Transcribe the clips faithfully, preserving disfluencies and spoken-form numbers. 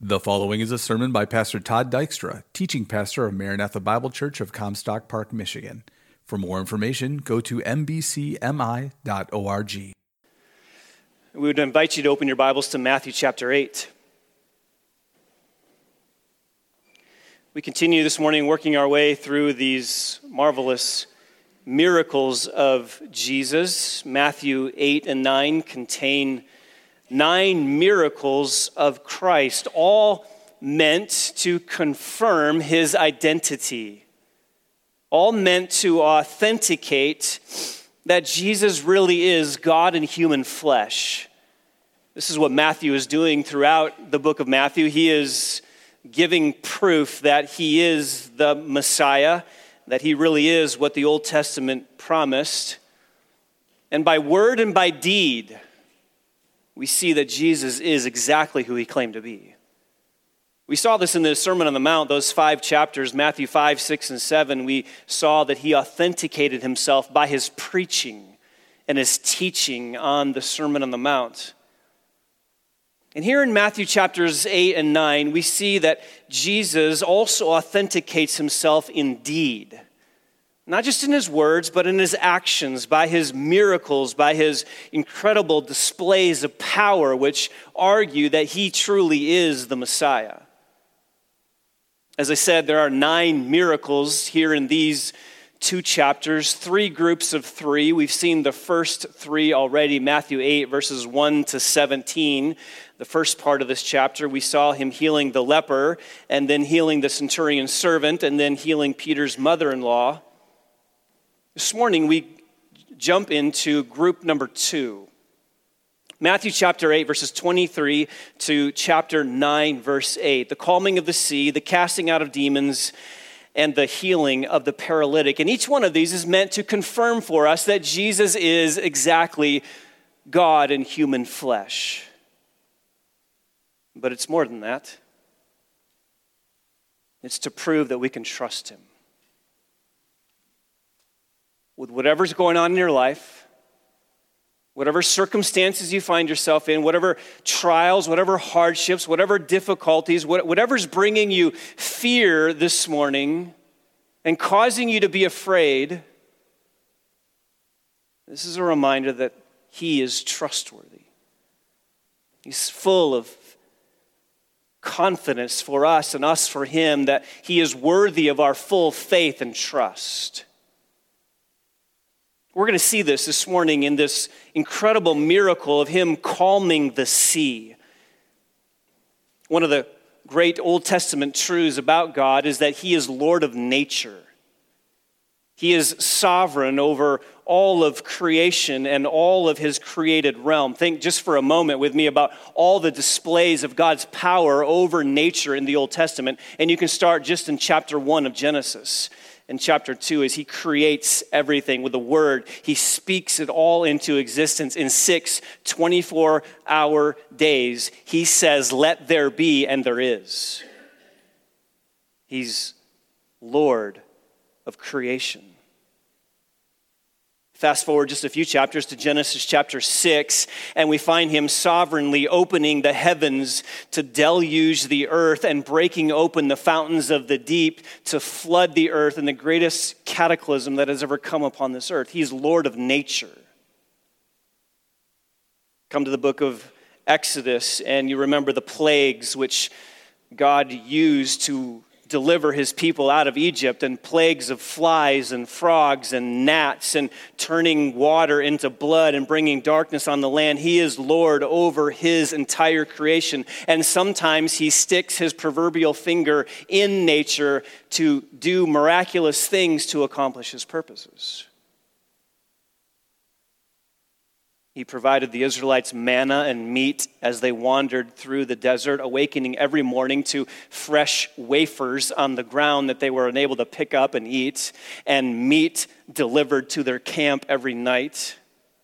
The following is a sermon by Pastor Todd Dykstra, teaching pastor of Maranatha Bible Church of Comstock Park, Michigan. For more information, go to m b c m i dot org. We would invite you to open your Bibles to Matthew chapter eight. We continue this morning working our way through these marvelous miracles of Jesus. Matthew eight and nine contain nine miracles of Christ, all meant to confirm his identity, all meant to authenticate that Jesus really is God in human flesh. This is what Matthew is doing throughout the book of Matthew. He is giving proof that he is the Messiah, that he really is what the Old Testament promised. And by word and by deed, we see that Jesus is exactly who he claimed to be. We saw this in the Sermon on the Mount, those five chapters, Matthew five, six, and seven. We saw that he authenticated himself by his preaching and his teaching on the Sermon on the Mount. And here in Matthew chapters eight and nine, we see that Jesus also authenticates himself in deed. Not just in his words, but in his actions, by his miracles, by his incredible displays of power, which argue that he truly is the Messiah. As I said, there are nine miracles here in these two chapters, three groups of three. We've seen the first three already, Matthew eight, verses one to seventeen. The first part of this chapter, we saw him healing the leper, and then healing the centurion's servant, and then healing Peter's mother-in-law. This morning, we jump into group number two. Matthew chapter eight, verses twenty-three to chapter nine, verse eight. The calming of the sea, the casting out of demons, and the healing of the paralytic. And each one of these is meant to confirm for us that Jesus is exactly God in human flesh. But it's more than that. It's to prove that we can trust him. With whatever's going on in your life, whatever circumstances you find yourself in, whatever trials, whatever hardships, whatever difficulties, whatever's bringing you fear this morning and causing you to be afraid, this is a reminder that he is trustworthy. He's full of confidence for us and us for him, that he is worthy of our full faith and trust. We're going to see this this morning in this incredible miracle of him calming the sea. One of the great Old Testament truths about God is that he is Lord of nature. He is sovereign over all of creation and all of his created realm. Think just for a moment with me about all the displays of God's power over nature in the Old Testament. And you can start just in chapter one of Genesis. In chapter two, as he creates everything with the word, he speaks it all into existence in six twenty-four hour days. He says, let there be, and there is. He's Lord of creation. Fast forward just a few chapters to Genesis chapter six, and we find him sovereignly opening the heavens to deluge the earth and breaking open the fountains of the deep to flood the earth in the greatest cataclysm that has ever come upon this earth. He's Lord of nature. Come to the book of Exodus, and you remember the plagues which God used to deliver his people out of Egypt, and plagues of flies and frogs and gnats and turning water into blood and bringing darkness on the land. He is Lord over his entire creation. And sometimes he sticks his proverbial finger in nature to do miraculous things to accomplish his purposes. He provided the Israelites manna and meat as they wandered through the desert, awakening every morning to fresh wafers on the ground that they were unable to pick up and eat, and meat delivered to their camp every night.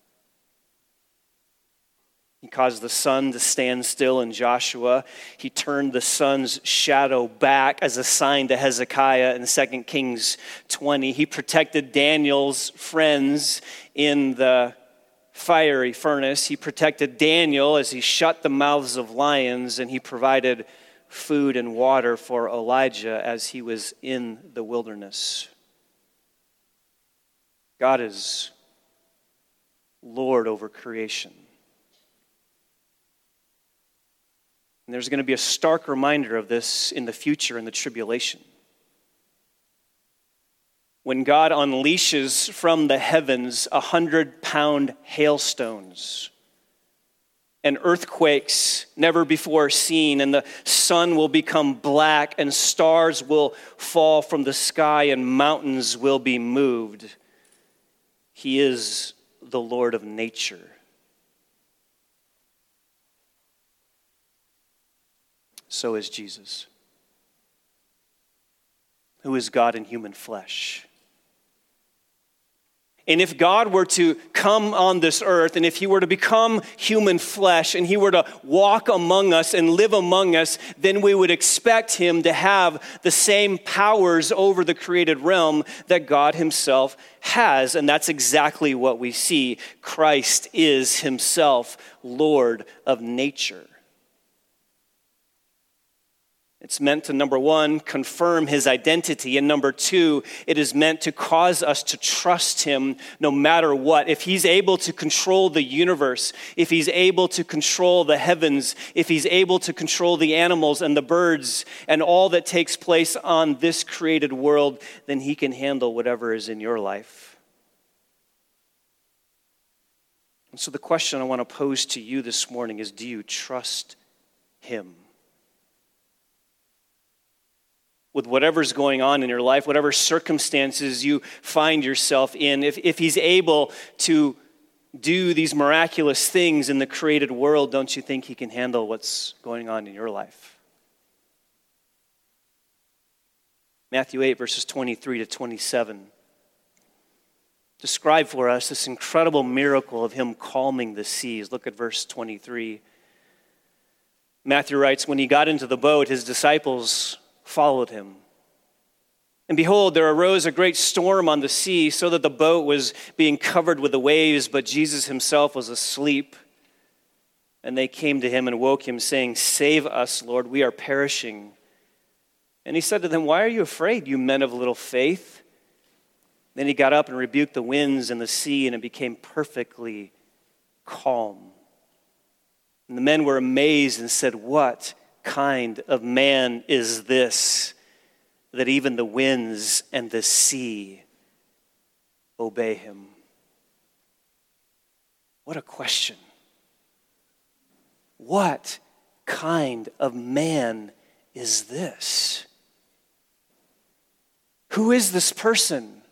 He caused the sun to stand still in Joshua. He turned the sun's shadow back as a sign to Hezekiah in Second Kings twenty. He protected Daniel's friends in the fiery furnace. He protected Daniel as he shut the mouths of lions, and he provided food and water for Elijah as he was in the wilderness. God is Lord over creation. And there's going to be a stark reminder of this in the future in the tribulation. When God unleashes from the heavens a hundred-pound hailstones and earthquakes never before seen, and the sun will become black, and stars will fall from the sky, and mountains will be moved. He is the Lord of nature. So is Jesus, who is God in human flesh. And if God were to come on this earth, and if he were to become human flesh, and he were to walk among us and live among us, then we would expect him to have the same powers over the created realm that God himself has. And that's exactly what we see. Christ is himself Lord of nature. It's meant to, number one, confirm his identity. And number two, it is meant to cause us to trust him no matter what. If he's able to control the universe, if he's able to control the heavens, if he's able to control the animals and the birds and all that takes place on this created world, then he can handle whatever is in your life. And so the question I want to pose to you this morning is, do you trust him? With whatever's going on in your life, whatever circumstances you find yourself in, if, if he's able to do these miraculous things in the created world, don't you think he can handle what's going on in your life? Matthew eight, verses twenty-three to twenty-seven describe for us this incredible miracle of him calming the seas. Look at verse twenty-three. Matthew writes, when he got into the boat, his disciples followed him. And behold, there arose a great storm on the sea, so that the boat was being covered with the waves, but Jesus himself was asleep. And they came to him and woke him, saying, save us, Lord, we are perishing. And he said to them, why are you afraid, you men of little faith? Then he got up and rebuked the winds and the sea, and it became perfectly calm. And the men were amazed and said, what kind of man is this, that even the winds and the sea obey him? What a question. What kind of man is this? Who is this person?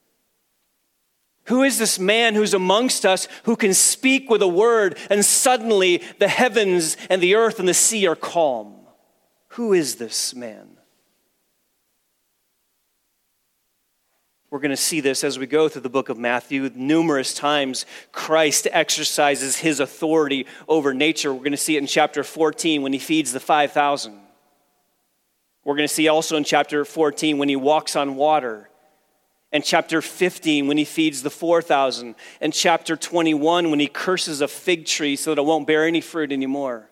Who is this man who's amongst us who can speak with a word and suddenly the heavens and the earth and the sea are calm? Who is this man? We're going to see this as we go through the book of Matthew. Numerous times Christ exercises his authority over nature. We're going to see it in chapter fourteen when he feeds the five thousand. We're going to see also in chapter fourteen when he walks on water. And chapter fifteen, when he feeds the four thousand. And chapter twenty-one, when he curses a fig tree so that it won't bear any fruit anymore.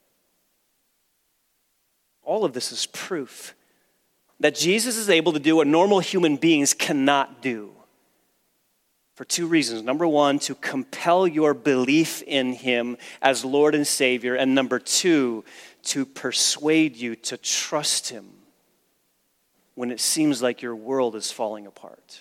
All of this is proof that Jesus is able to do what normal human beings cannot do. For two reasons. Number one, to compel your belief in him as Lord and Savior. And number two, to persuade you to trust him when it seems like your world is falling apart.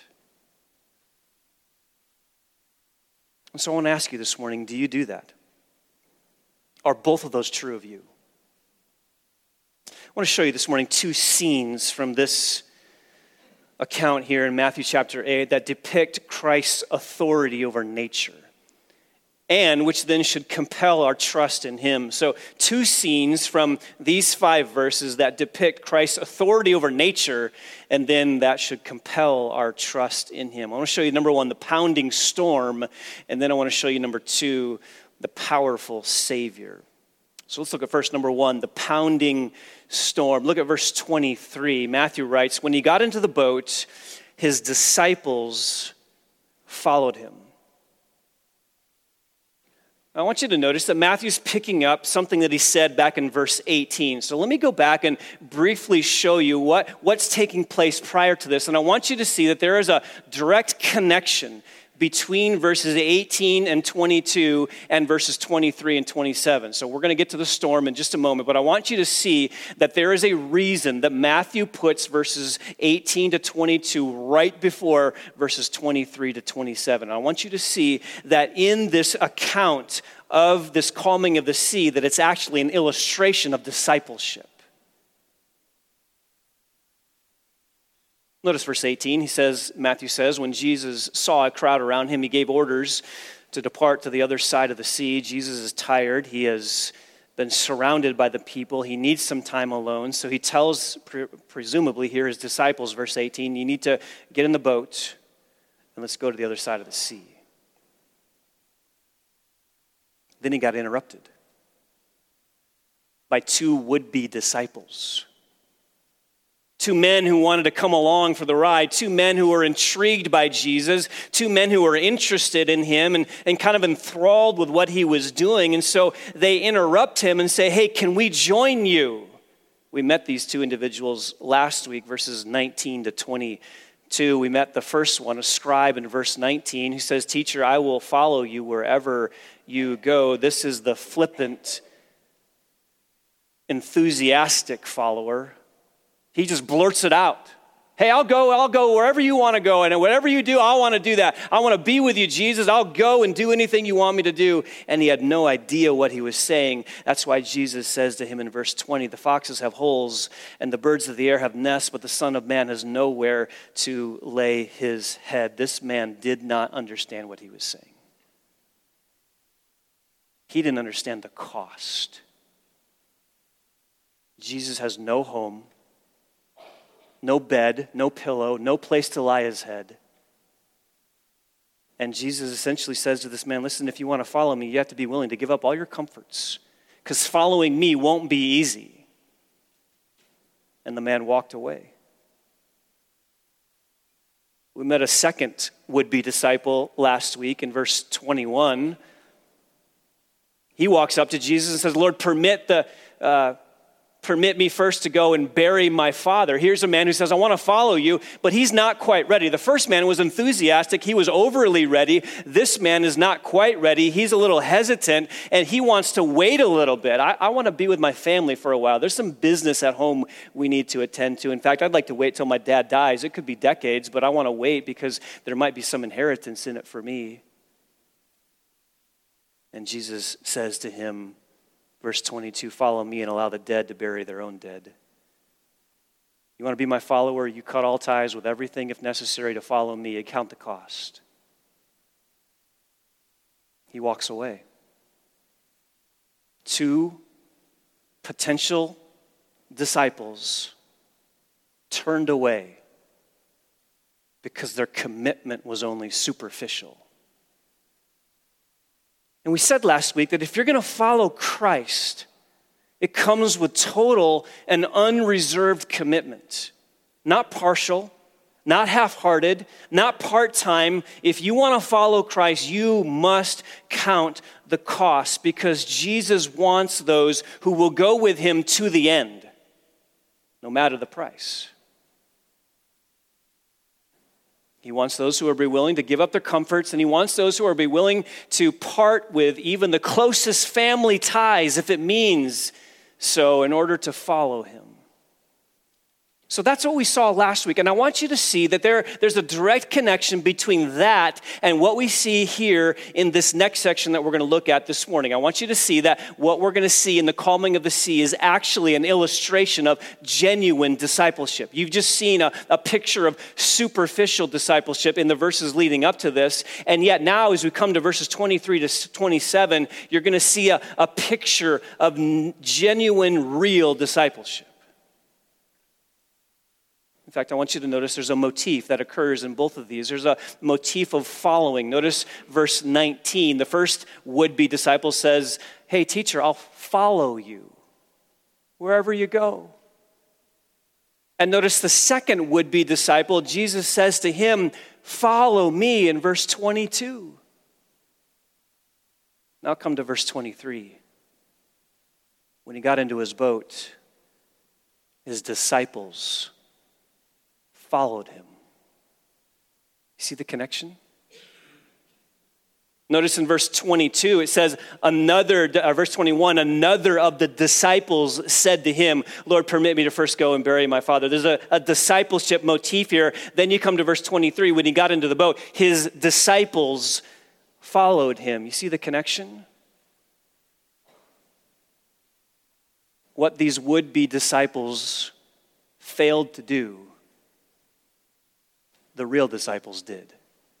And so I want to ask you this morning, do you do that? Are both of those true of you? I want to show you this morning two scenes from this account here in Matthew chapter eight that depict Christ's authority over nature, and which then should compel our trust in him. So two scenes from these five verses that depict Christ's authority over nature, and then that should compel our trust in him. I want to show you, number one, the pounding storm, and then I want to show you, number two, the powerful Savior. So let's look at first, number one, the pounding storm. Look at verse twenty-three. Matthew writes, when he got into the boat, his disciples followed him. I want you to notice that Matthew's picking up something that he said back in verse eighteen. So let me go back and briefly show you what, what's taking place prior to this. And I want you to see that there is a direct connection between verses eighteen and twenty-two and verses twenty-three and twenty-seven. So we're going to get to the storm in just a moment, but I want you to see that there is a reason that Matthew puts verses eighteen to twenty-two right before verses twenty-three to twenty-seven. I want you to see that in this account of this calming of the sea, that it's actually an illustration of discipleship. Notice verse eighteen, he says, Matthew says, when Jesus saw a crowd around him, he gave orders to depart to the other side of the sea. Jesus is tired. He has been surrounded by the people. He needs some time alone. So he tells, pre- presumably here, his disciples, verse eighteen, you need to get in the boat and let's go to the other side of the sea. Then he got interrupted by two would-be disciples. Two men who wanted to come along for the ride, two men who were intrigued by Jesus, two men who were interested in him and, and kind of enthralled with what he was doing. And so they interrupt him and say, hey, can we join you? We met these two individuals last week, verses nineteen to twenty-two. We met the first one, a scribe, in verse nineteen, who says, teacher, I will follow you wherever you go. This is the flippant, enthusiastic follower. He just blurts it out. Hey, I'll go, I'll go wherever you want to go, and whatever you do, I want to do that. I want to be with you, Jesus. I'll go and do anything you want me to do. And he had no idea what he was saying. That's why Jesus says to him in verse twenty, the foxes have holes, and the birds of the air have nests, but the Son of Man has nowhere to lay his head. This man did not understand what he was saying. He didn't understand the cost. Jesus has no home, no bed, no pillow, no place to lie his head. And Jesus essentially says to this man, listen, if you want to follow me, you have to be willing to give up all your comforts, because following me won't be easy. And the man walked away. We met a second would-be disciple last week in verse twenty-one. He walks up to Jesus and says, Lord, permit the... Uh, Permit me first to go and bury my father. Here's a man who says, I want to follow you, but he's not quite ready. The first man was enthusiastic. He was overly ready. This man is not quite ready. He's a little hesitant, and he wants to wait a little bit. I, I want to be with my family for a while. There's some business at home we need to attend to. In fact, I'd like to wait till my dad dies. It could be decades, but I want to wait because there might be some inheritance in it for me. And Jesus says to him, verse twenty-two, follow me and allow the dead to bury their own dead. You want to be my follower? You cut all ties with everything if necessary to follow me. You count the cost. He walks away. Two potential disciples turned away because their commitment was only superficial. And we said last week that if you're going to follow Christ, it comes with total and unreserved commitment. Not partial, not half-hearted, not part-time. If you want to follow Christ, you must count the cost, because Jesus wants those who will go with him to the end, no matter the price. He wants those who are be willing to give up their comforts, and he wants those who are be willing to part with even the closest family ties, if it means so, in order to follow him. So that's what we saw last week. And I want you to see that there, there's a direct connection between that and what we see here in this next section that we're going to look at this morning. I want you to see that what we're going to see in the calming of the sea is actually an illustration of genuine discipleship. You've just seen a, a picture of superficial discipleship in the verses leading up to this. And yet now, as we come to verses twenty-three to twenty-seven, you're going to see a, a picture of genuine, real discipleship. In fact, I want you to notice there's a motif that occurs in both of these. There's a motif of following. Notice verse nineteen. The first would-be disciple says, hey, teacher, I'll follow you wherever you go. And notice the second would-be disciple, Jesus says to him, follow me in verse twenty-two. Now come to verse twenty-three. When he got into his boat, his disciples followed him. You see the connection? Notice in verse twenty-two, it says, another, uh, verse twenty-one, another of the disciples said to him, Lord, permit me to first go and bury my father. There's a, a discipleship motif here. Then you come to verse twenty-three, when he got into the boat, his disciples followed him. You see the connection? What these would-be disciples failed to do, the real disciples did.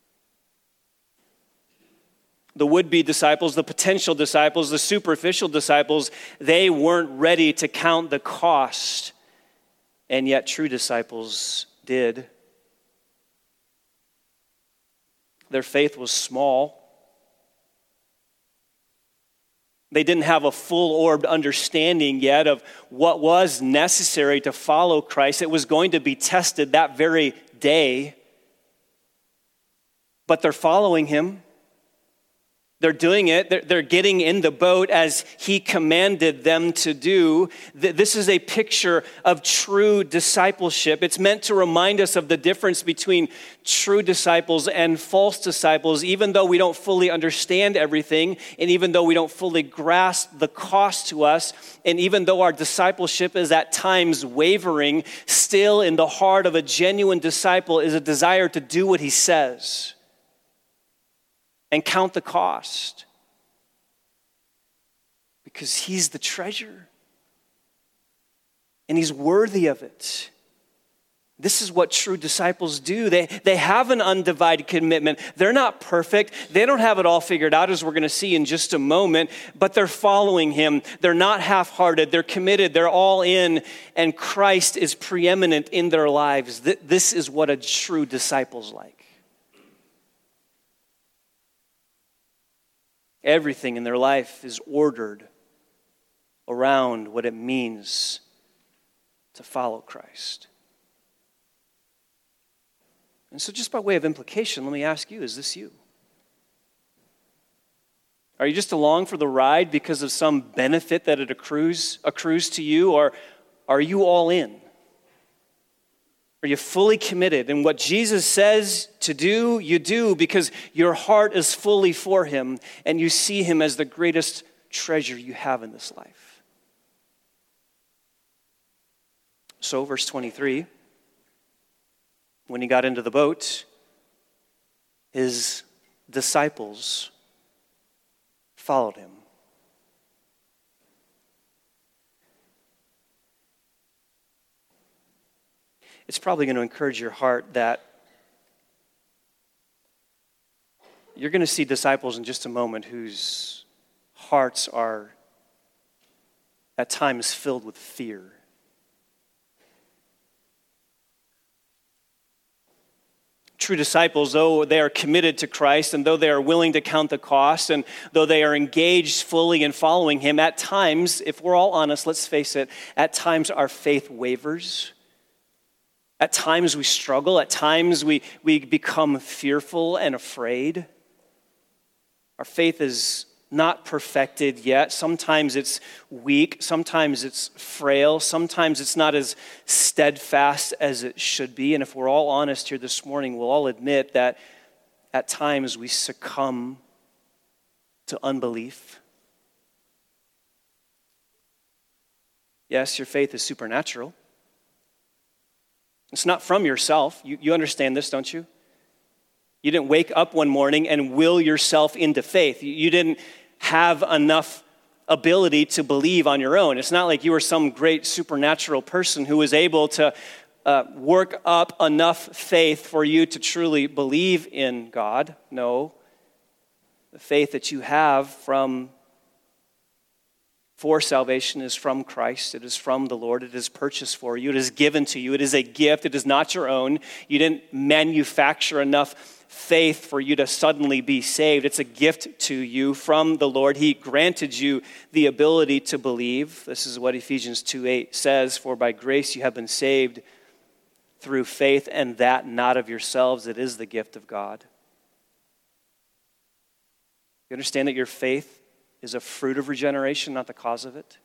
The would-be disciples, the potential disciples, the superficial disciples, they weren't ready to count the cost, and yet true disciples did. Their faith was small. They didn't have a full-orbed understanding yet of what was necessary to follow Christ. It was going to be tested that very day. But they're following him. They're doing it. They're, they're getting in the boat as he commanded them to do. This is a picture of true discipleship. It's meant to remind us of the difference between true disciples and false disciples, even though we don't fully understand everything, and even though we don't fully grasp the cost to us, and even though our discipleship is at times wavering, still in the heart of a genuine disciple is a desire to do what he says and count the cost, because he's the treasure and he's worthy of it. This is what true disciples do. They, they have an undivided commitment. They're not perfect. They don't have it all figured out, as we're going to see in just a moment, but they're following him. They're not half-hearted. They're committed. They're all in, and Christ is preeminent in their lives. This is what a true disciple's like. Everything in their life is ordered around what it means to follow Christ. And so just by way of implication, let me ask you, is this you? Are you just along for the ride because of some benefit that it accrues, accrues to you, or are you all in? Are you fully committed? And what Jesus says to do, you do because your heart is fully for him and you see him as the greatest treasure you have in this life. So, verse twenty-three, when he got into the boat, his disciples followed him. It's probably going to encourage your heart that you're going to see disciples in just a moment whose hearts are at times filled with fear. True disciples, though they are committed to Christ and though they are willing to count the cost and though they are engaged fully in following him, at times, if we're all honest, let's face it, at times our faith wavers. At times we struggle. At times we, we become fearful and afraid. Our faith is not perfected yet. Sometimes it's weak. Sometimes it's frail. Sometimes it's not as steadfast as it should be. And if we're all honest here this morning, we'll all admit that at times we succumb to unbelief. Yes, your faith is supernatural. It's not from yourself. You, you understand this, don't you? You didn't wake up one morning and will yourself into faith. You, you didn't have enough ability to believe on your own. It's not like you were some great supernatural person who was able to uh, work up enough faith for you to truly believe in God. No. The faith that you have from for salvation is from Christ. It is from the Lord. It is purchased for you. It is given to you. It is a gift. It is not your own. You didn't manufacture enough faith for you to suddenly be saved. It's a gift to you from the Lord. He granted you the ability to believe. This is what Ephesians two eight says, "For by grace you have been saved through faith, and that not of yourselves. It is the gift of God." You understand that your faith is a fruit of regeneration, not the cause of it.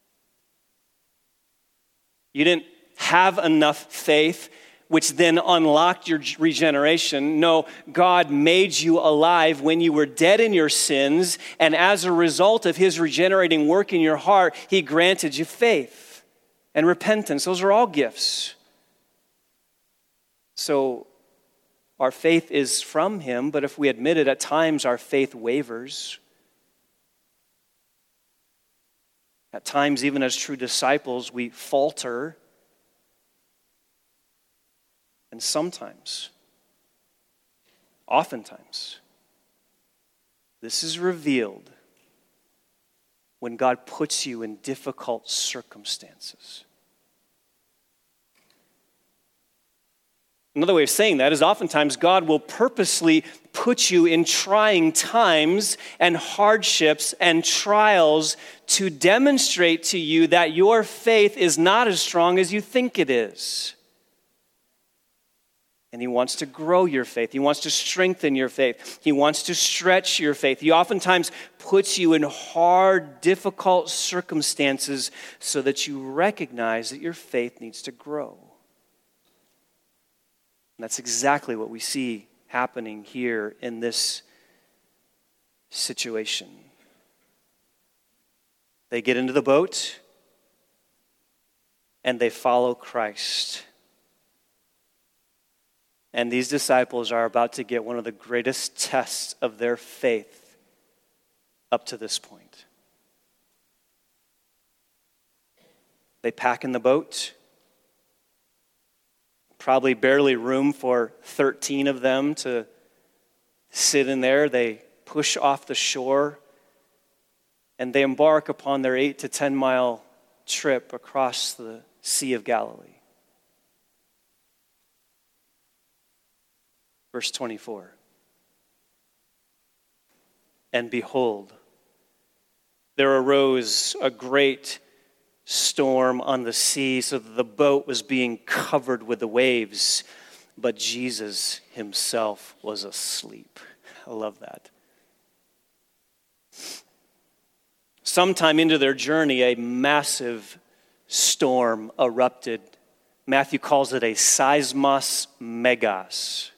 You didn't have enough faith, which then unlocked your regeneration. No, God made you alive when you were dead in your sins, and as a result of his regenerating work in your heart, he granted you faith and repentance. Those are all gifts. So our faith is from him, but if we admit it, at times our faith wavers. At times, even as true disciples, we falter. And sometimes, oftentimes, this is revealed when God puts you in difficult circumstances. Another way of saying that is oftentimes God will purposely put you in trying times and hardships and trials to demonstrate to you that your faith is not as strong as you think it is. And he wants to grow your faith. He wants to strengthen your faith. He wants to stretch your faith. He oftentimes puts you in hard, difficult circumstances so that you recognize that your faith needs to grow. And that's exactly what we see happening here in this situation. They get into the boat and they follow Christ. And these disciples are about to get one of the greatest tests of their faith up to this point. They pack in the boat. Probably barely room for thirteen of them to sit in there. They push off the shore and they embark upon their eight to ten mile trip across the Sea of Galilee. Verse twenty-four. And behold, there arose a great storm on the sea, so that the boat was being covered with the waves, but Jesus himself was asleep. I love that. Sometime into their journey, a massive storm erupted. Matthew calls it a seismos megas.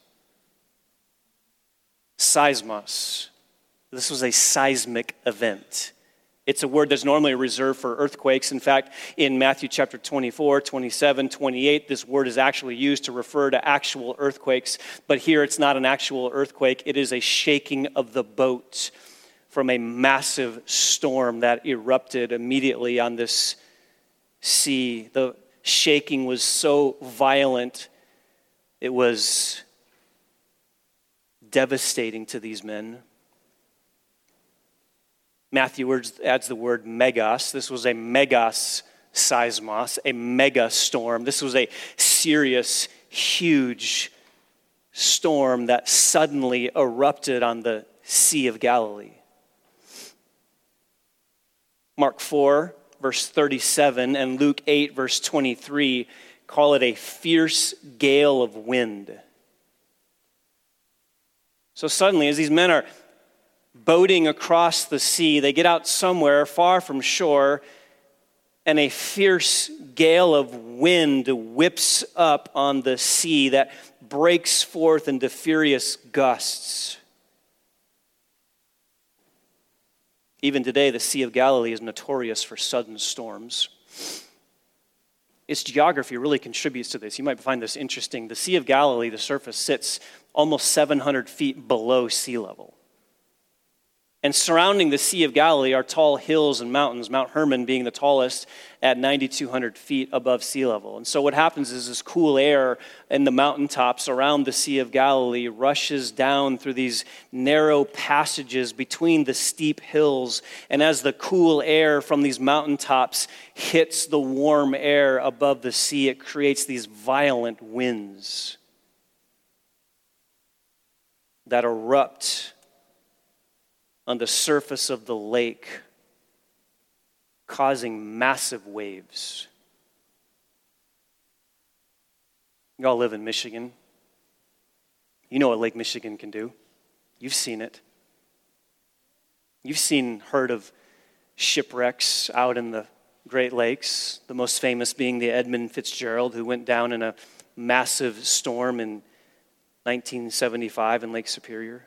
Seismos. This was a seismic event. It's a word that's normally reserved for earthquakes. In fact, in Matthew chapter twenty-four, twenty-seven, twenty-eight, this word is actually used to refer to actual earthquakes. But here it's not an actual earthquake. It is a shaking of the boat from a massive storm that erupted immediately on this sea. The shaking was so violent, it was devastating to these men. Matthew adds the word megas. This was a megas seismos, a mega storm. This was a serious, huge storm that suddenly erupted on the Sea of Galilee. Mark four, verse thirty-seven, and Luke eight, verse twenty-three, call it a fierce gale of wind. So suddenly, as these men are boating across the sea, they get out somewhere far from shore, and a fierce gale of wind whips up on the sea that breaks forth into furious gusts. Even today, the Sea of Galilee is notorious for sudden storms. Its geography really contributes to this. You might find this interesting. The Sea of Galilee, the surface sits almost seven hundred feet below sea level. And surrounding the Sea of Galilee are tall hills and mountains, Mount Hermon being the tallest at nine thousand two hundred feet above sea level. And so what happens is this cool air in the mountaintops around the Sea of Galilee rushes down through these narrow passages between the steep hills. And as the cool air from these mountaintops hits the warm air above the sea, it creates these violent winds that erupt on the surface of the lake, causing massive waves. Y'all live in Michigan. You know what Lake Michigan can do. You've seen it. You've seen, heard of shipwrecks out in the Great Lakes, the most famous being the Edmund Fitzgerald, who went down in a massive storm in nineteen seventy-five in Lake Superior.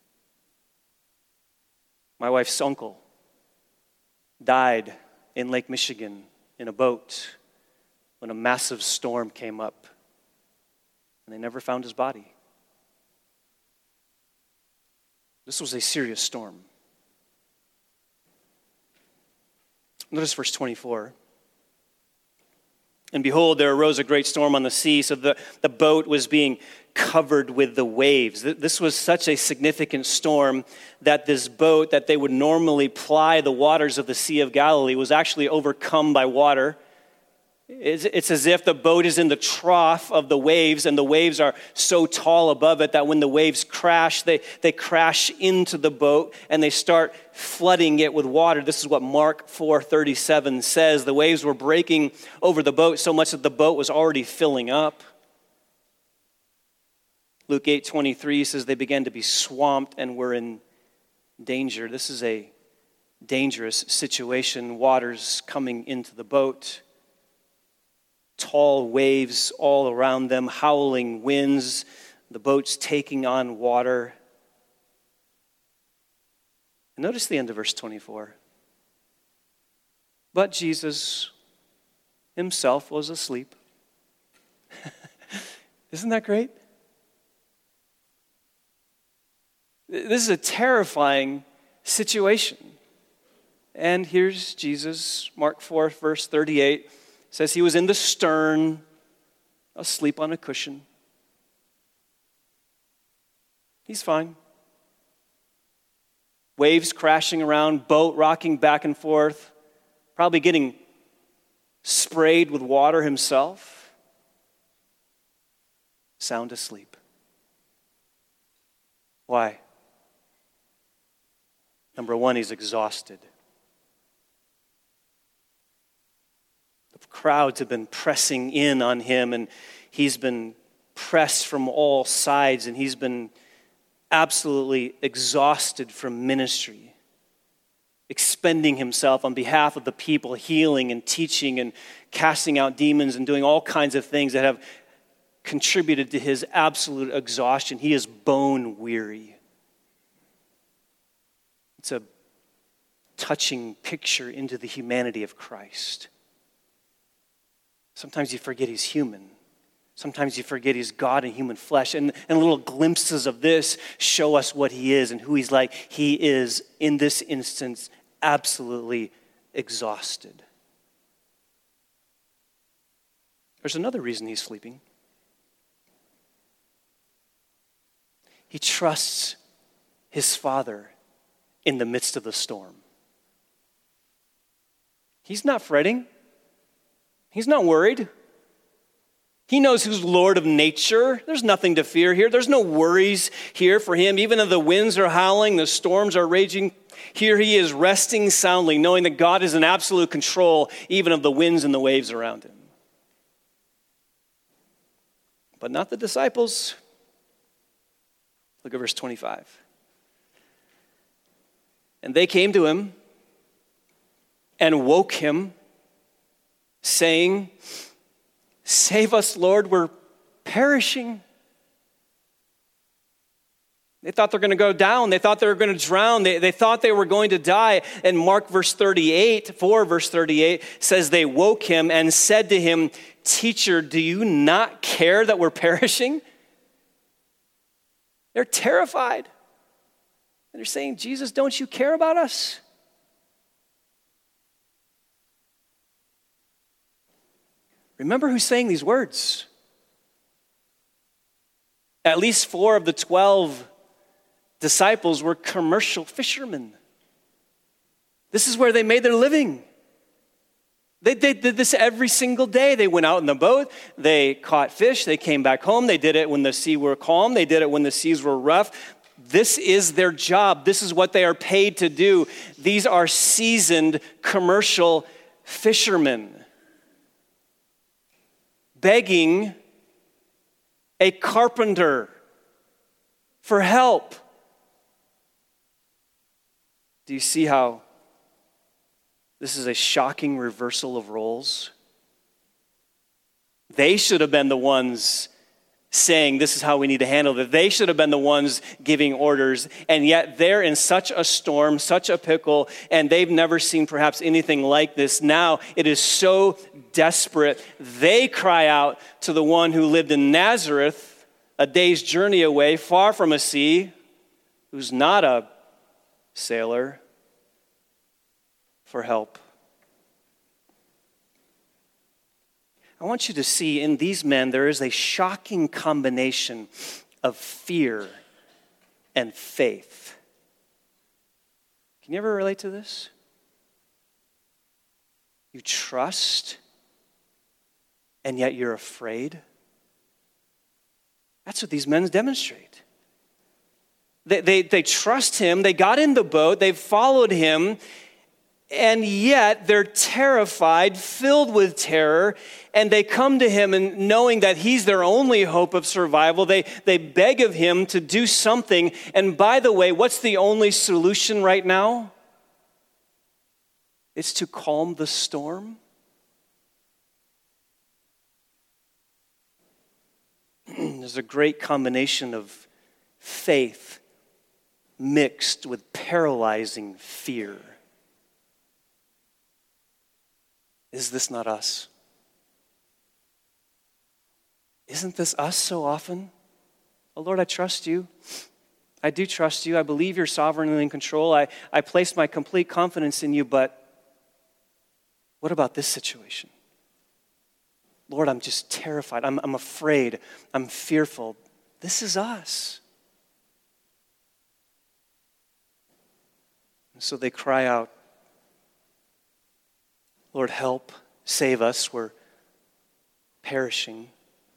My wife's uncle died in Lake Michigan in a boat when a massive storm came up, and they never found his body. This was a serious storm. Notice verse twenty-four. And behold, there arose a great storm on the sea, so the, the boat was being covered with the waves. This was such a significant storm that this boat that they would normally ply the waters of the Sea of Galilee was actually overcome by water. It's, it's as if the boat is in the trough of the waves, and the waves are so tall above it that when the waves crash, they, they crash into the boat and they start flooding it with water. This is what Mark four thirty-seven says. The waves were breaking over the boat so much that the boat was already filling up. Luke eight twenty-three says they began to be swamped and were in danger. This is a dangerous situation. Waters coming into the boat. Tall waves all around them, howling winds, the boat's taking on water. And notice the end of verse twenty-four. But Jesus himself was asleep. Isn't that great? This is a terrifying situation. And here's Jesus, Mark four, verse thirty-eight. Says he was in the stern, asleep on a cushion. He's fine. Waves crashing around, boat rocking back and forth, probably getting sprayed with water himself. Sound asleep. Why? Number one, he's exhausted. The crowds have been pressing in on him, and he's been pressed from all sides, and he's been absolutely exhausted from ministry, expending himself on behalf of the people, healing and teaching and casting out demons and doing all kinds of things that have contributed to his absolute exhaustion. He is bone weary. It's a touching picture into the humanity of Christ. Sometimes you forget he's human. Sometimes you forget he's God in human flesh. And, and little glimpses of this show us what he is and who he's like. He is, in this instance, absolutely exhausted. There's another reason he's sleeping. He trusts his Father in the midst of the storm. He's not fretting. He's not worried. He knows who's Lord of nature. There's nothing to fear here. There's no worries here for him. Even if the winds are howling, the storms are raging, here he is resting soundly, knowing that God is in absolute control even of the winds and the waves around him. But not the disciples. Look at verse twenty-five. And they came to him and woke him, saying, "Save us, Lord, we're perishing." They thought they were going to go down. They thought they were going to drown. They, they thought they were going to die. And Mark verse thirty-eight, four verse thirty-eight says they woke him and said to him, "Teacher, do you not care that we're perishing?" They're terrified. And they're saying, "Jesus, don't you care about us?" Remember who's saying these words. At least four of the twelve disciples were commercial fishermen. This is where they made their living. They, they did this every single day. They went out in the boat. They caught fish. They came back home. They did it when the sea were calm. They did it when the seas were rough. This is their job. This is what they are paid to do. These are seasoned commercial fishermen, begging a carpenter for help. Do you see how this is a shocking reversal of roles? They should have been the ones saying this is how we need to handle it. They should have been the ones giving orders, and yet they're in such a storm, such a pickle, and they've never seen perhaps anything like this. Now it is so desperate. They cry out to the one who lived in Nazareth, a day's journey away, far from a sea, who's not a sailor, for help. I want you to see in these men there is a shocking combination of fear and faith. Can you ever relate to this? You trust, and yet you're afraid. That's what these men demonstrate. They, they, they trust him, they got in the boat, they've followed him, and yet they're terrified, filled with terror, and they come to him and knowing that he's their only hope of survival. They, they beg of him to do something. And by the way, what's the only solution right now? It's to calm the storm. There's a great combination of faith mixed with paralyzing fear. Is this not us? Isn't this us so often? Oh Lord, I trust you. I do trust you. I believe you're sovereignly in control. I, I place my complete confidence in you, but what about this situation? Lord, I'm just terrified. I'm, I'm afraid. I'm fearful. This is us. And so they cry out, Lord, help, save us, we're perishing.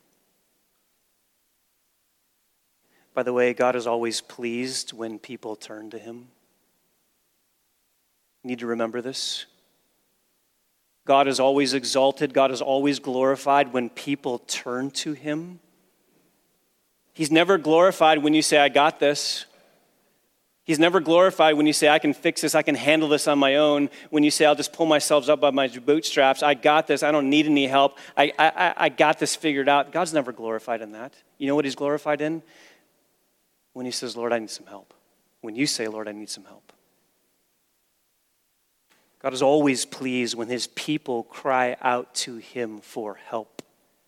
By the way, God is always pleased when people turn to him. You need to remember this. God is always exalted, God is always glorified when people turn to him. He's never glorified when you say, I got this. He's never glorified when you say, I can fix this, I can handle this on my own. When you say, I'll just pull myself up by my bootstraps, I got this, I don't need any help, I, I, I got this figured out. God's never glorified in that. You know what he's glorified in? When he says, Lord, I need some help. When you say, Lord, I need some help. God is always pleased when his people cry out to him for help.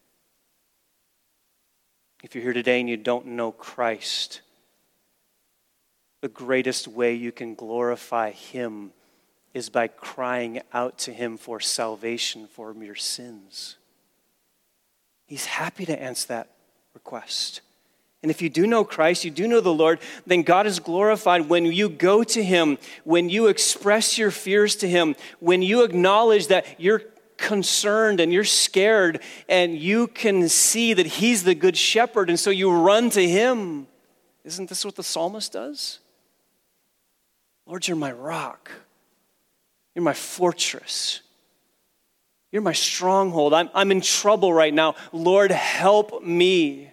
If you're here today and you don't know Christ, the greatest way you can glorify him is by crying out to him for salvation for your sins. He's happy to answer that request. And if you do know Christ, you do know the Lord, then God is glorified when you go to him, when you express your fears to him, when you acknowledge that you're concerned and you're scared and you can see that he's the good shepherd, and so you run to him. Isn't this what the psalmist does? Lord, you're my rock. You're my fortress. You're my stronghold. I'm, I'm in trouble right now. Lord, help me.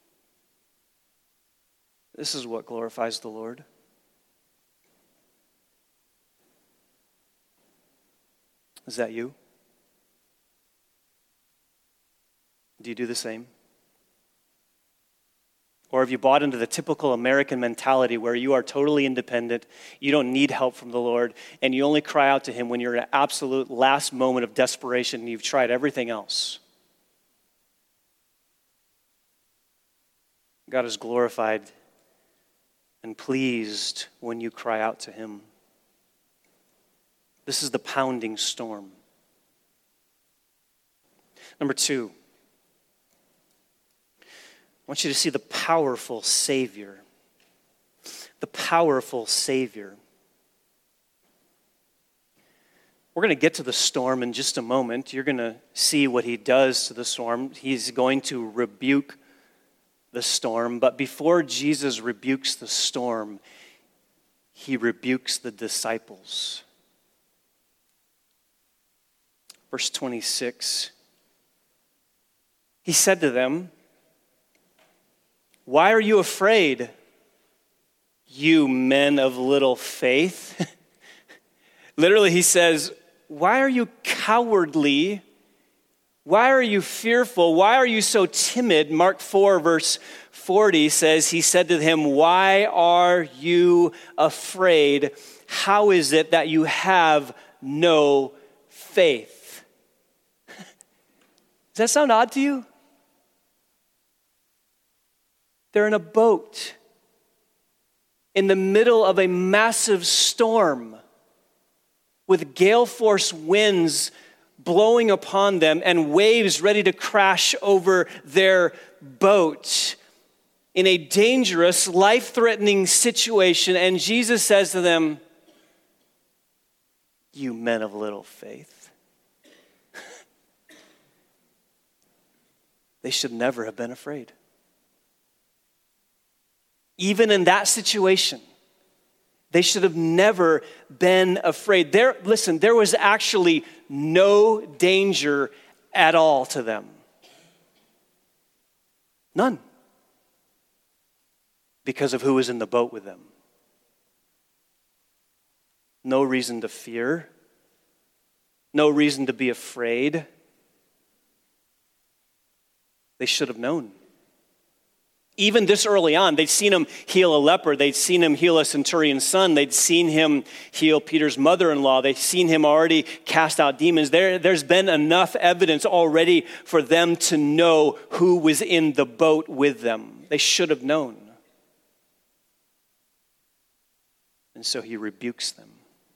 This is what glorifies the Lord. Is that you? Do you do the same? Or have you bought into the typical American mentality where you are totally independent, you don't need help from the Lord, and you only cry out to him when you're in an absolute last moment of desperation and you've tried everything else? God is glorified and pleased when you cry out to him. This is the pounding storm. Number two, I want you to see the powerful Savior. The powerful Savior. We're going to get to the storm in just a moment. You're going to see what he does to the storm. He's going to rebuke the storm. But before Jesus rebukes the storm, he rebukes the disciples. Verse twenty-six. He said to them, "Why are you afraid, you men of little faith?" Literally, he says, why are you cowardly? Why are you fearful? Why are you so timid? Mark four, verse forty says, he said to him, why are you afraid? How is it that you have no faith? Does that sound odd to you? They're in a boat in the middle of a massive storm with gale force winds blowing upon them and waves ready to crash over their boat in a dangerous, life-threatening situation. And Jesus says to them, you men of little faith. They should never have been afraid. Even in that situation, they should have never been afraid. There, listen, there was actually no danger at all to them. None. Because of who was in the boat with them. No reason to fear. No reason to be afraid. They should have known. Even this early on, they'd seen him heal a leper. They'd seen him heal a centurion's son. They'd seen him heal Peter's mother-in-law. They'd seen him already cast out demons. There, there's been enough evidence already for them to know who was in the boat with them. They should have known. And so he rebukes them.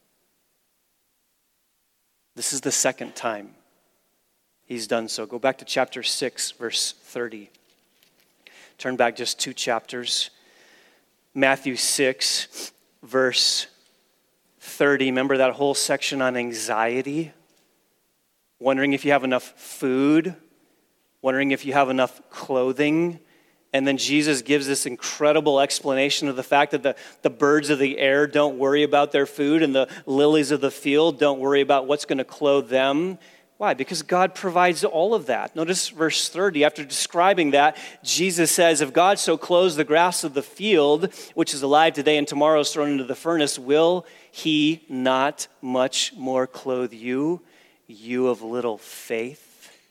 This is the second time he's done so. Go back to chapter six, verse thirty. Turn back just two chapters. Matthew six, verse thirty. Remember that whole section on anxiety? Wondering if you have enough food. Wondering if you have enough clothing. And then Jesus gives this incredible explanation of the fact that the, the birds of the air don't worry about their food and the lilies of the field don't worry about what's going to clothe them. Why? Because God provides all of that. Notice verse thirty. After describing that, Jesus says, if God so clothes the grass of the field, which is alive today and tomorrow is thrown into the furnace, will he not much more clothe you, you of little faith?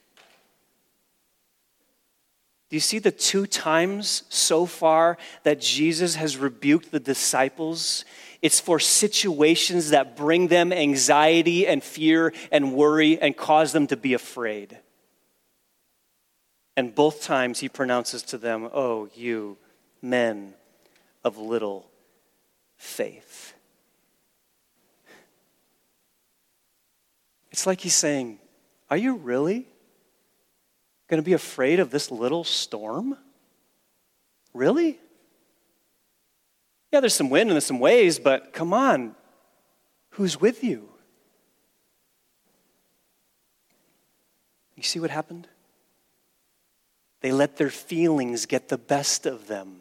Do you see the two times so far that Jesus has rebuked the disciples? It's for situations that bring them anxiety and fear and worry and cause them to be afraid. And both times he pronounces to them, oh, you men of little faith. It's like he's saying, are you really going to be afraid of this little storm? Really? Yeah, there's some wind and there's some waves, but come on, who's with you? You see what happened? They let their feelings get the best of them.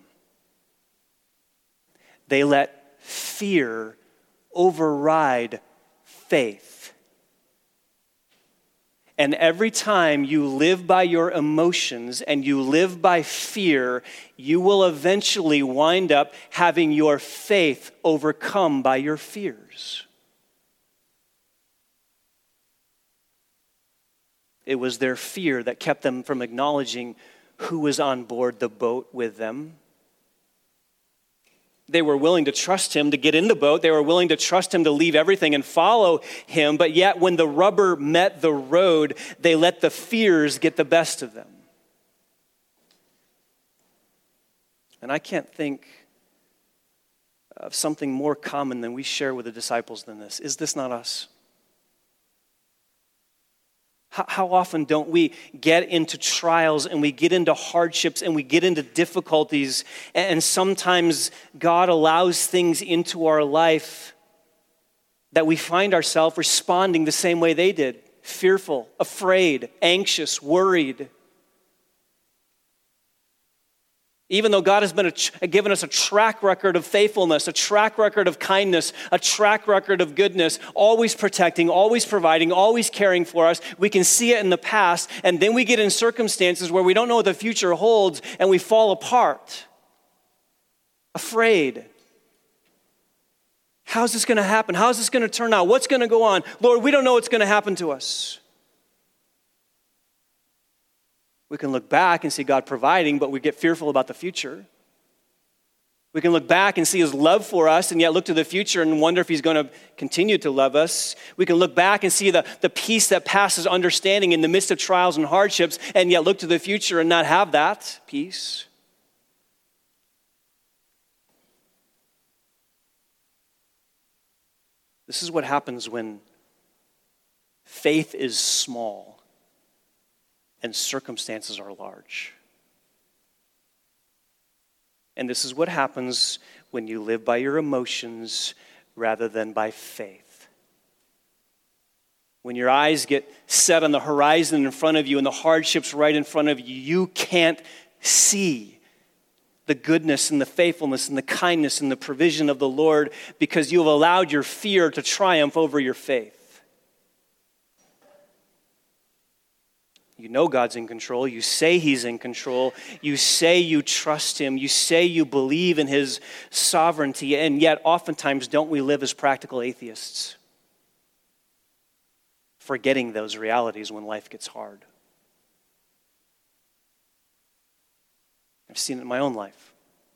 They let fear override faith. And every time you live by your emotions and you live by fear, you will eventually wind up having your faith overcome by your fears. It was their fear that kept them from acknowledging who was on board the boat with them. They were willing to trust him to get in the boat. They were willing to trust him to leave everything and follow him. But yet when the rubber met the road, they let the fears get the best of them. And I can't think of something more common than we share with the disciples than this. Is this not us? How often don't we get into trials and we get into hardships and we get into difficulties, and sometimes God allows things into our life that we find ourselves responding the same way they did, fearful, afraid, anxious, worried. Even though God has been a, given us a track record of faithfulness, a track record of kindness, a track record of goodness, always protecting, always providing, always caring for us, we can see it in the past, and then we get in circumstances where we don't know what the future holds, and we fall apart, afraid. How's this going to happen? How's this going to turn out? What's going to go on? Lord, we don't know what's going to happen to us. We can look back and see God providing, but we get fearful about the future. We can look back and see his love for us and yet look to the future and wonder if he's going to continue to love us. We can look back and see the, the peace that passes understanding in the midst of trials and hardships and yet look to the future and not have that peace. This is what happens when faith is small and circumstances are large. And this is what happens when you live by your emotions rather than by faith. When your eyes get set on the horizon in front of you and the hardships right in front of you, you can't see the goodness and the faithfulness and the kindness and the provision of the Lord because you have allowed your fear to triumph over your faith. You know God's in control. You say he's in control. You say you trust him. You say you believe in his sovereignty. And yet, oftentimes, don't we live as practical atheists? Forgetting those realities when life gets hard. I've seen it in my own life.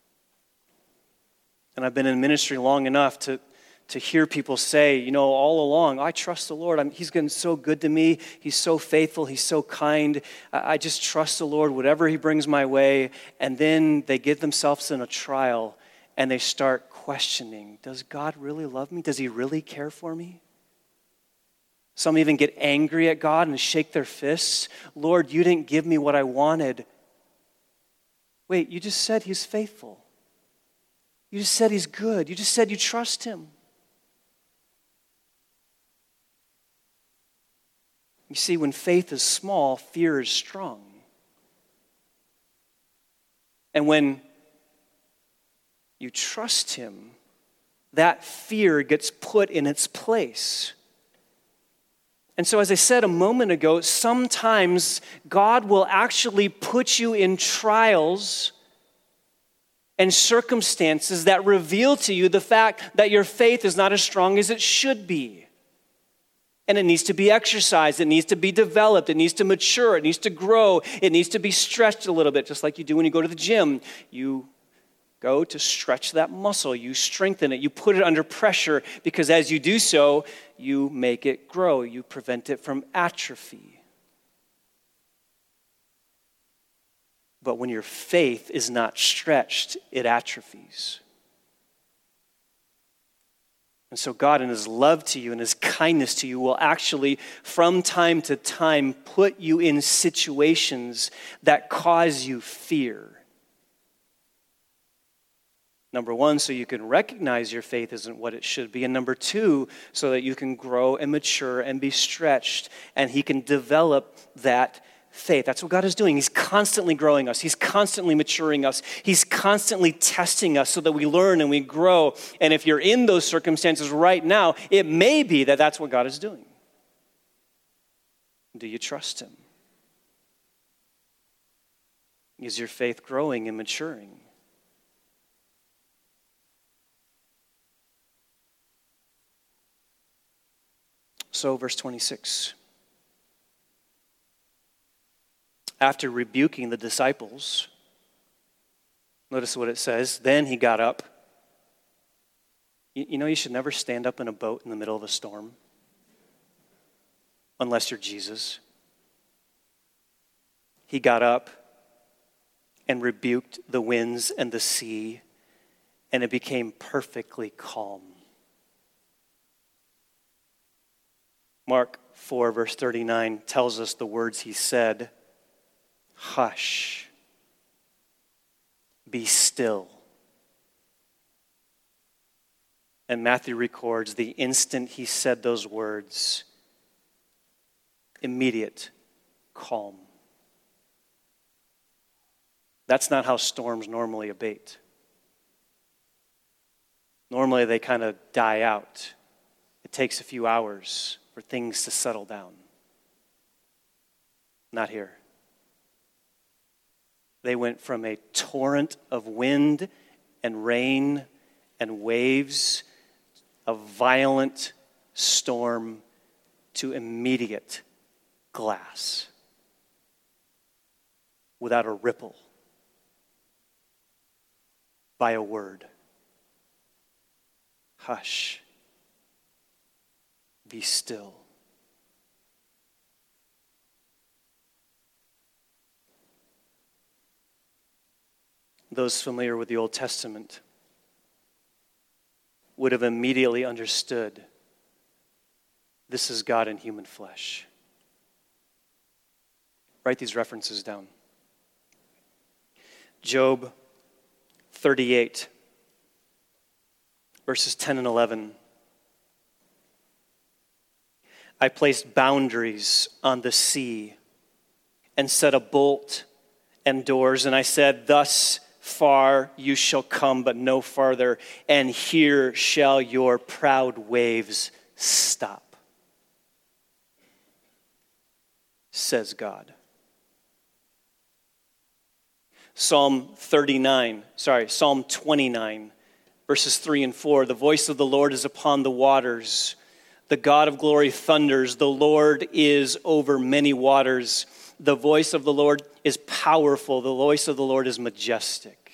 And I've been in ministry long enough to To hear people say, you know, all along, I trust the Lord. I'm, he's been so good to me. He's so faithful. He's so kind. I, I just trust the Lord, whatever he brings my way. And then they get themselves in a trial and they start questioning, does God really love me? Does he really care for me? Some even get angry at God and shake their fists. Lord, you didn't give me what I wanted. Wait, you just said he's faithful. You just said he's good. You just said you trust him. You see, when faith is small, fear is strong. And when you trust him, that fear gets put in its place. And so, as I said a moment ago, sometimes God will actually put you in trials and circumstances that reveal to you the fact that your faith is not as strong as it should be. And it needs to be exercised, it needs to be developed, it needs to mature, it needs to grow, it needs to be stretched a little bit, just like you do when you go to the gym. You go to stretch that muscle, you strengthen it, you put it under pressure, because as you do so, you make it grow, you prevent it from atrophy. But when your faith is not stretched, it atrophies. And so God in his love to you and his kindness to you will actually, from time to time, put you in situations that cause you fear. Number one, so you can recognize your faith isn't what it should be. And number two, so that you can grow and mature and be stretched and he can develop that faith. That's what God is doing. He's constantly growing us. He's constantly maturing us. He's constantly testing us so that we learn and we grow. And if you're in those circumstances right now, it may be that that's what God is doing. Do you trust him? Is your faith growing and maturing? So, verse twenty-six. After rebuking the disciples, notice what it says. Then he got up. You, you know you should never stand up in a boat in the middle of a storm. Unless you're Jesus. He got up and rebuked the winds and the sea, and it became perfectly calm. Mark four, verse thirty-nine tells us the words he said. Hush. Be still. And Matthew records the instant he said those words, immediate calm. That's not how storms normally abate. Normally they kind of die out. It takes a few hours for things to settle down. Not here. They went from a torrent of wind and rain and waves a violent storm to immediate glass without a ripple, by a word. Hush. Be still. Those familiar with the Old Testament would have immediately understood this is God in human flesh. Write these references down. Job thirty-eight, verses ten and eleven. I placed boundaries on the sea and set a bolt and doors, and I said, thus far you shall come, but no farther, and here shall your proud waves stop, says God. Psalm thirty-nine, sorry, Psalm twenty-nine, verses three and four. The voice of the Lord is upon the waters. The God of glory thunders. The Lord is over many waters. The voice of the Lord is powerful. The voice of the Lord is majestic.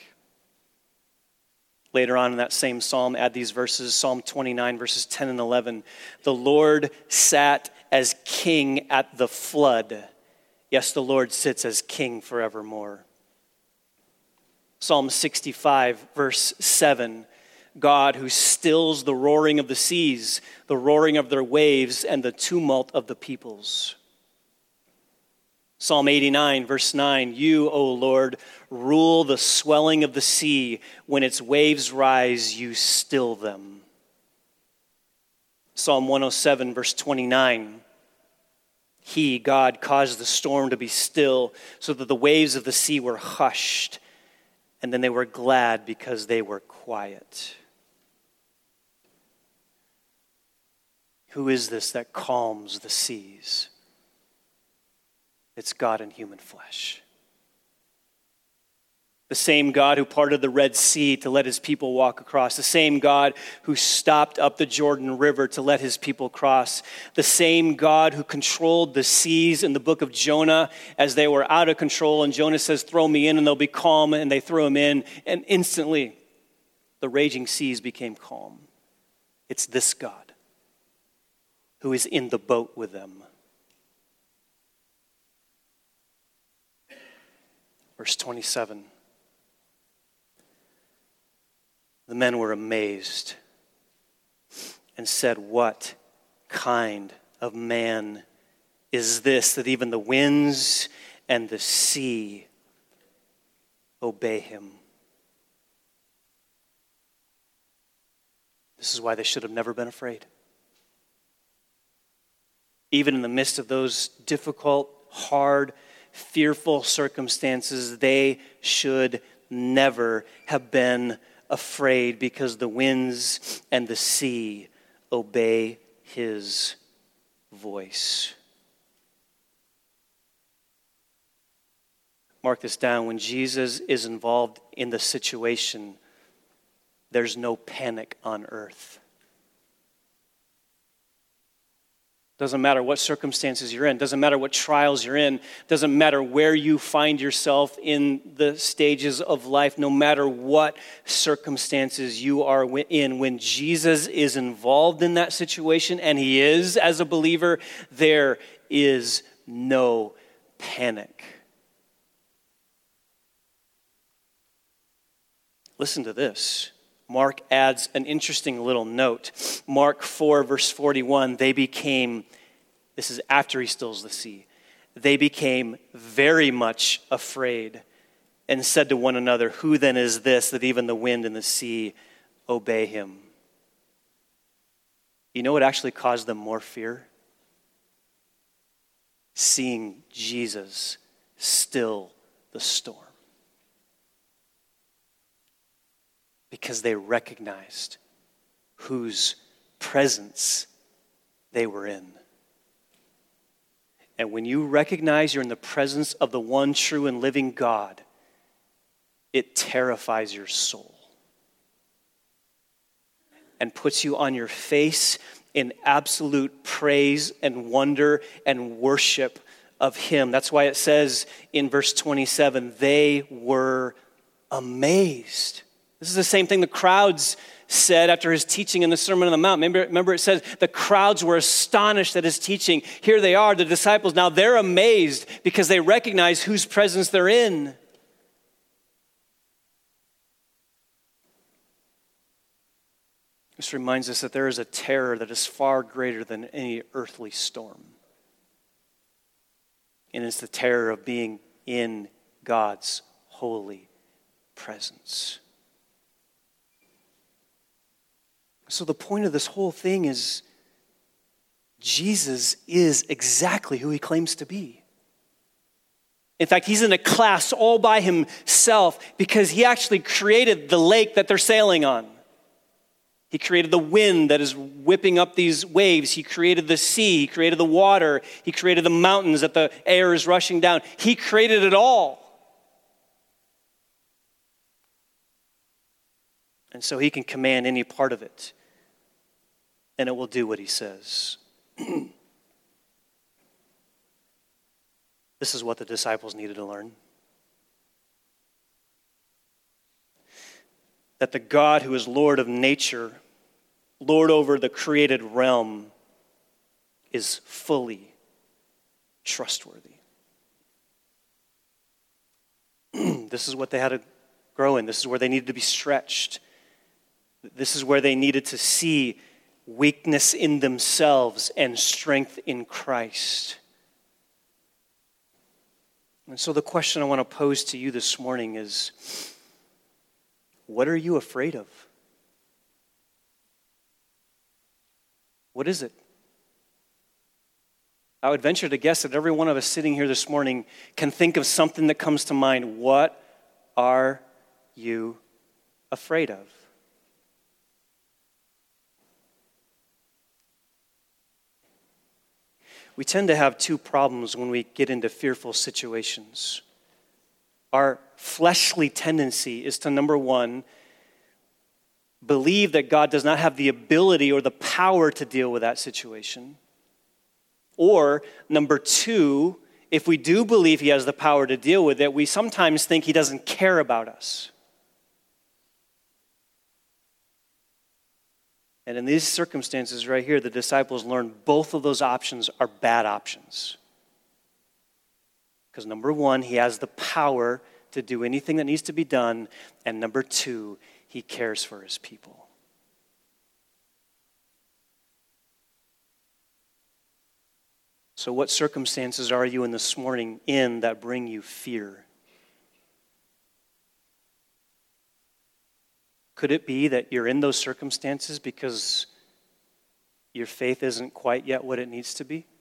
Later on in that same psalm, add these verses, Psalm twenty-nine, verses ten and eleven. The Lord sat as king at the flood. Yes, the Lord sits as king forevermore. Psalm sixty-five, verse seven. God who stills the roaring of the seas, the roaring of their waves, and the tumult of the peoples. Psalm eighty-nine, verse nine. You, O Lord, rule the swelling of the sea. When its waves rise, you still them. Psalm one oh seven, verse twenty-nine. He, God, caused the storm to be still so that the waves of the sea were hushed. And then they were glad because they were quiet. Who is this that calms the seas? It's God in human flesh. The same God who parted the Red Sea to let his people walk across. The same God who stopped up the Jordan River to let his people cross. The same God who controlled the seas in the book of Jonah as they were out of control. And Jonah says, throw me in and they'll be calm. And they threw him in. And instantly, the raging seas became calm. It's this God who is in the boat with them. Verse twenty-seven. The men were amazed and said, what kind of man is this that even the winds and the sea obey him? This is why they should have never been afraid. Even in the midst of those difficult, hard, fearful circumstances, they should never have been afraid because the winds and the sea obey his voice. Mark this down. When Jesus is involved in the situation, there's no panic on earth. Doesn't matter what circumstances you're in. Doesn't matter what trials you're in. Doesn't matter where you find yourself in the stages of life. No matter what circumstances you are in, when Jesus is involved in that situation, and he is as a believer, there is no panic. Listen to this. Mark adds an interesting little note. Mark four, verse forty-one, they became, this is after he stills the sea, they became very much afraid and said to one another, who then is this that even the wind and the sea obey him? You know what actually caused them more fear? Seeing Jesus still the storm. Because they recognized whose presence they were in. And when you recognize you're in the presence of the one true and living God, it terrifies your soul. and puts you on your face in absolute praise and wonder and worship of him. That's why it says in verse twenty-seven, they were amazed. This is the same thing the crowds said after his teaching in the Sermon on the Mount. Remember, remember it says the crowds were astonished at his teaching. Here they are, the disciples. Now they're amazed because they recognize whose presence they're in. This reminds us that there is a terror that is far greater than any earthly storm. And it's the terror of being in God's holy presence. So the point of this whole thing is Jesus is exactly who he claims to be. In fact, he's in a class all by himself because he actually created the lake that they're sailing on. He created the wind that is whipping up these waves. He created the sea. He created the water. He created the mountains that the air is rushing down. He created it all. And so he can command any part of it, and it will do what he says. This is what the disciples needed to learn. That the God who is Lord of nature, Lord over the created realm, is fully trustworthy. This is what they had to grow in. This is where they needed to be stretched. This is where they needed to see weakness in themselves and strength in Christ. And so the question I want to pose to you this morning is, what are you afraid of? What is it? I would venture to guess that every one of us sitting here this morning can think of something that comes to mind. What are you afraid of? We tend to have two problems when we get into fearful situations. Our fleshly tendency is to, number one, believe that God does not have the ability or the power to deal with that situation. Or, number two, if we do believe he has the power to deal with it, we sometimes think he doesn't care about us. And in these circumstances right here, the disciples learned both of those options are bad options. Because number one, he has the power to do anything that needs to be done. And number two, he cares for his people. So what circumstances are you in this morning in that bring you fear? Could it be that you're in those circumstances because your faith isn't quite yet what it needs to be?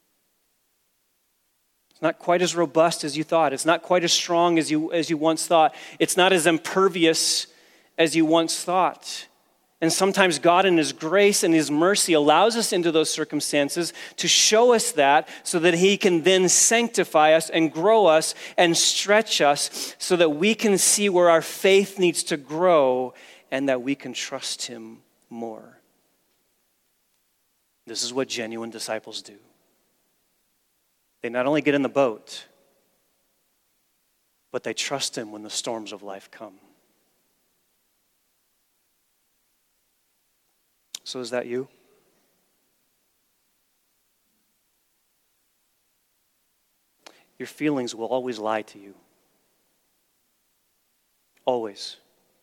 It's not quite as robust as you thought. It's not quite as strong as you, as you once thought. It's not as impervious as you once thought. And sometimes God in his grace and his mercy allows us into those circumstances to show us that so that he can then sanctify us and grow us and stretch us so that we can see where our faith needs to grow and that we can trust him more. This is what genuine disciples do. They not only get in the boat, but they trust him when the storms of life come. So is that you? Your feelings will always lie to you. Always.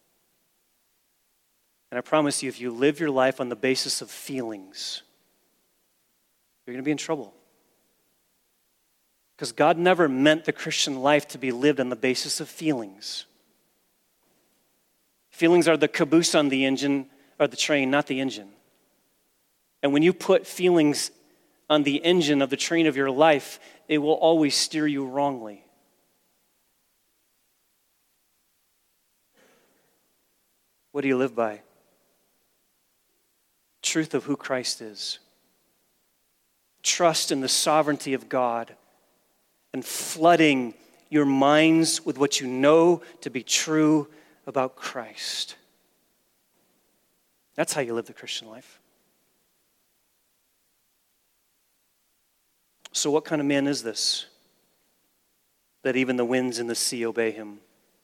And I promise you, if you live your life on the basis of feelings, you're going to be in trouble. Because God never meant the Christian life to be lived on the basis of feelings. Feelings are the caboose on the engine, or the train, not the engine. And when you put feelings on the engine of the train of your life, it will always steer you wrongly. What do you live by? Truth of who Christ is. Trust in the sovereignty of God and flooding your minds with what you know to be true about Christ. That's how you live the Christian life. So what kind of man is this, that even the winds and the sea obey him?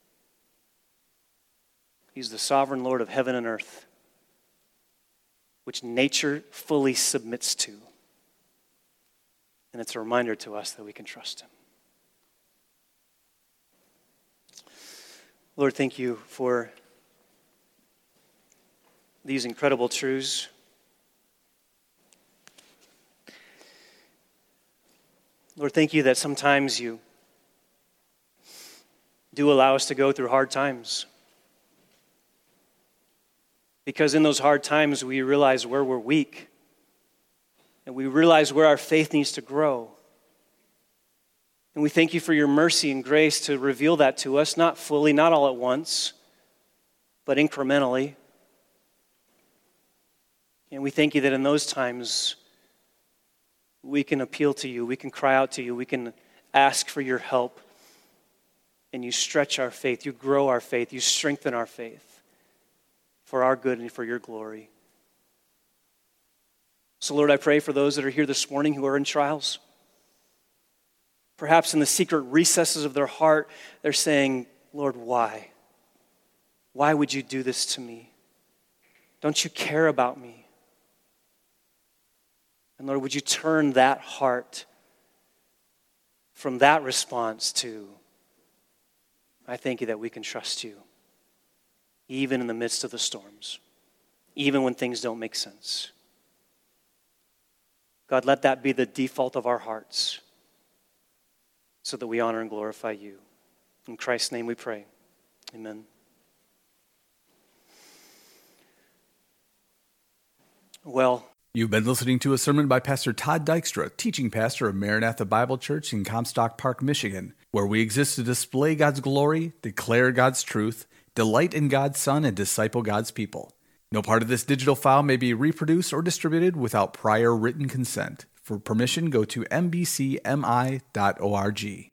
He's the sovereign Lord of heaven and earth, which nature fully submits to. And it's a reminder to us that we can trust him. Lord, thank you for these incredible truths. Lord, thank you that sometimes you do allow us to go through hard times. Because in those hard times, we realize where we're weak. And we realize where our faith needs to grow. And we thank you for your mercy and grace to reveal that to us, not fully, not all at once, but incrementally. And we thank you that in those times, we can appeal to you, we can cry out to you, we can ask for your help. And you stretch our faith, you grow our faith, you strengthen our faith for our good and for your glory. So Lord, I pray for those that are here this morning who are in trials. Perhaps in the secret recesses of their heart, they're saying, Lord, why? Why would you do this to me? Don't you care about me? And Lord, would you turn that heart from that response to, I thank you that we can trust you, even in the midst of the storms, even when things don't make sense. God, let that be the default of our hearts so that we honor and glorify you. In Christ's name we pray. Amen. Well, you've been listening to a sermon by Pastor Todd Dykstra, teaching pastor of Maranatha Bible Church in Comstock Park, Michigan, where we exist to display God's glory, declare God's truth, delight in God's Son, and disciple God's people. No part of this digital file may be reproduced or distributed without prior written consent. For permission, go to m b c m i dot org.